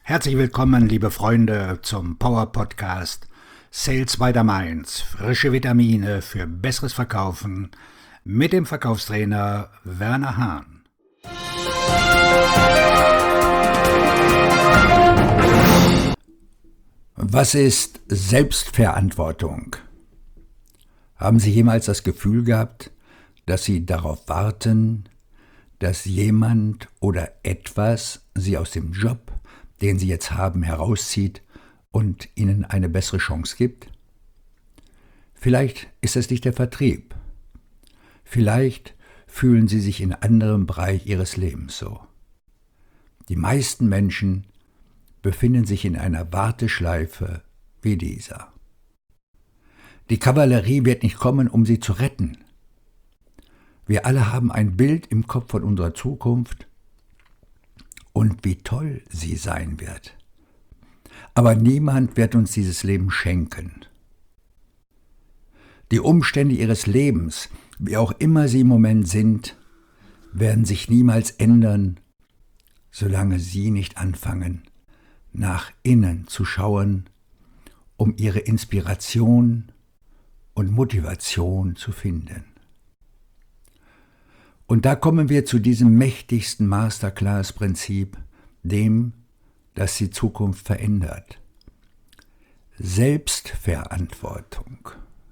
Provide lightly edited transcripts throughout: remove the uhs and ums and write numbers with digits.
Herzlich willkommen, liebe Freunde, zum Power Podcast Sales by the Mainz. Frische Vitamine für besseres Verkaufen mit dem Verkaufstrainer Werner Hahn. Was ist Selbstverantwortung? Haben Sie jemals das Gefühl gehabt, dass Sie darauf warten, dass jemand oder etwas Sie aus dem Job, den Sie jetzt haben, herauszieht und Ihnen eine bessere Chance gibt? Vielleicht ist es nicht der Vertrieb. Vielleicht fühlen Sie sich in anderem Bereich Ihres Lebens so. Die meisten Menschen befinden sich in einer Warteschleife wie dieser. Die Kavallerie wird nicht kommen, um sie zu retten. Wir alle haben ein Bild im Kopf von unserer Zukunft und wie toll sie sein wird. Aber niemand wird uns dieses Leben schenken. Die Umstände Ihres Lebens, wie auch immer sie im Moment sind, werden sich niemals ändern, solange Sie nicht anfangen, nach innen zu schauen, um Ihre Inspiration und Motivation zu finden. Und da kommen wir zu diesem mächtigsten Masterclass-Prinzip, dem, das die Zukunft verändert. Selbstverantwortung.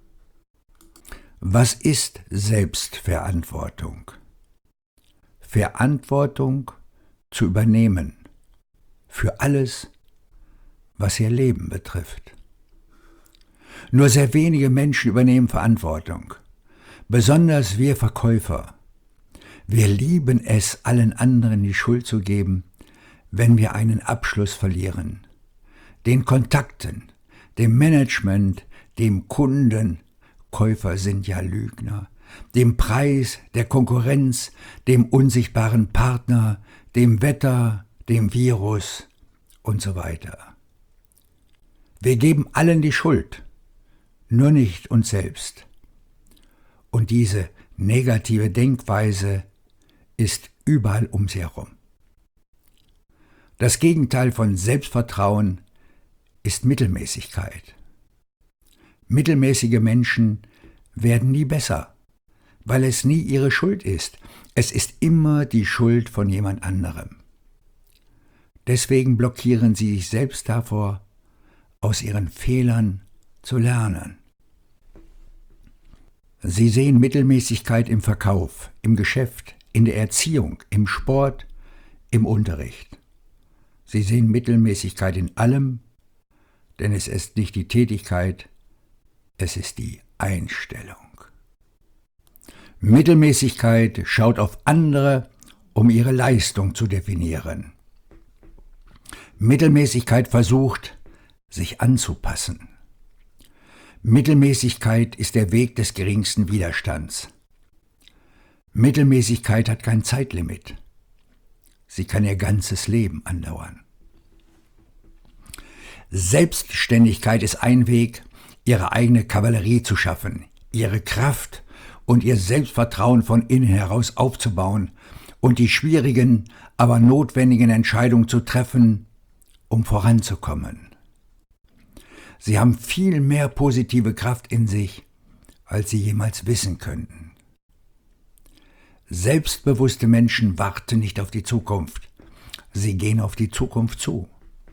Was ist Selbstverantwortung? Verantwortung zu übernehmen für alles, was ihr Leben betrifft. Nur sehr wenige Menschen übernehmen Verantwortung, besonders wir Verkäufer. Wir lieben es, allen anderen die Schuld zu geben, wenn wir einen Abschluss verlieren. Den Kontakten, dem Management, dem Kunden, Käufer sind ja Lügner, dem Preis, der Konkurrenz, dem unsichtbaren Partner, dem Wetter, dem Virus und so weiter. Wir geben allen die Schuld, nur nicht uns selbst. Und diese negative Denkweise ist überall um sie herum. Das Gegenteil von Selbstvertrauen ist Mittelmäßigkeit. Mittelmäßige Menschen werden nie besser, weil es nie ihre Schuld ist. Es ist immer die Schuld von jemand anderem. Deswegen blockieren sie sich selbst davor, aus ihren Fehlern zu lernen. Sie sehen Mittelmäßigkeit im Verkauf, im Geschäft, in der Erziehung, im Sport, im Unterricht. Sie sehen Mittelmäßigkeit in allem, denn es ist nicht die Tätigkeit, es ist die Einstellung. Mittelmäßigkeit schaut auf andere, um ihre Leistung zu definieren. Mittelmäßigkeit versucht, sich anzupassen. Mittelmäßigkeit ist der Weg des geringsten Widerstands. Mittelmäßigkeit hat kein Zeitlimit. Sie kann ihr ganzes Leben andauern. Selbstständigkeit ist ein Weg, ihre eigene Kavallerie zu schaffen, ihre Kraft und ihr Selbstvertrauen von innen heraus aufzubauen und die schwierigen, aber notwendigen Entscheidungen zu treffen, um voranzukommen. Sie haben viel mehr positive Kraft in sich, als sie jemals wissen könnten. Selbstbewusste Menschen warten nicht auf die Zukunft. Sie gehen auf die Zukunft zu.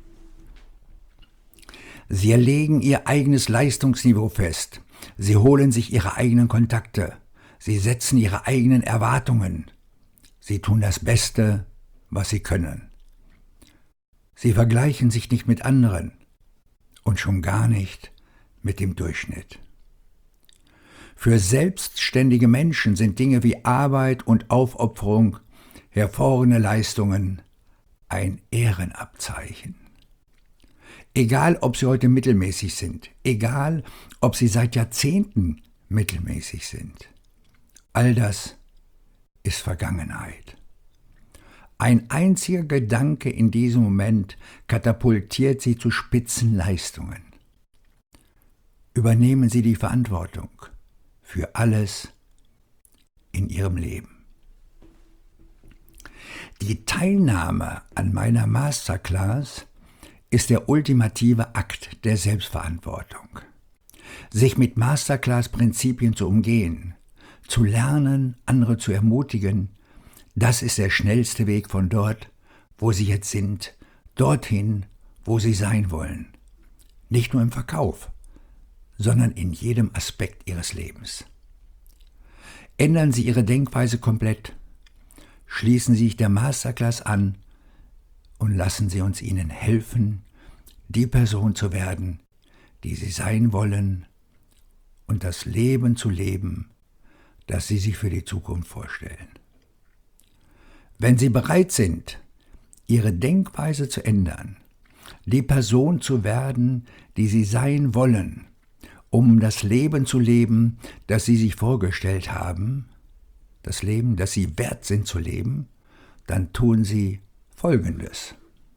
Sie legen ihr eigenes Leistungsniveau fest. Sie holen sich ihre eigenen Kontakte. Sie setzen ihre eigenen Erwartungen. Sie tun das Beste, was sie können. Sie vergleichen sich nicht mit anderen und schon gar nicht mit dem Durchschnitt. Für selbstständige Menschen sind Dinge wie Arbeit und Aufopferung, hervorragende Leistungen ein Ehrenabzeichen. Egal, ob sie heute mittelmäßig sind, egal, ob sie seit Jahrzehnten mittelmäßig sind, all das ist Vergangenheit. Ein einziger Gedanke in diesem Moment katapultiert sie zu Spitzenleistungen. Übernehmen Sie die Verantwortung für alles in Ihrem Leben. Die Teilnahme an meiner Masterclass ist der ultimative Akt der Selbstverantwortung. Sich mit Masterclass-Prinzipien zu umgehen, zu lernen, andere zu ermutigen, das ist der schnellste Weg von dort, wo Sie jetzt sind, dorthin, wo Sie sein wollen. Nicht nur im Verkauf, sondern in jedem Aspekt Ihres Lebens. Ändern Sie Ihre Denkweise komplett, schließen Sie sich der Masterclass an und lassen Sie uns Ihnen helfen, die Person zu werden, die Sie sein wollen und das Leben zu leben, das Sie sich für die Zukunft vorstellen. Wenn Sie bereit sind, Ihre Denkweise zu ändern, die Person zu werden, die Sie sein wollen, um das Leben zu leben, das Sie sich vorgestellt haben, das Leben, das Sie wert sind zu leben, dann tun Sie Folgendes.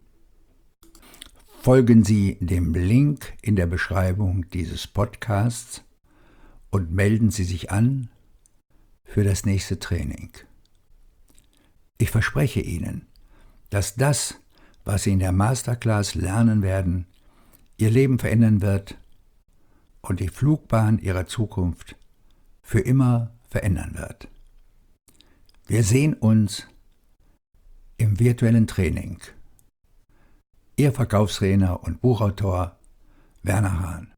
Folgen Sie dem Link in der Beschreibung dieses Podcasts und melden Sie sich an für das nächste Training. Ich verspreche Ihnen, dass das, was Sie in der Masterclass lernen werden, Ihr Leben verändern wird und die Flugbahn Ihrer Zukunft für immer verändern wird. Wir sehen uns im virtuellen Training. Ihr Verkaufstrainer und Buchautor Werner Hahn.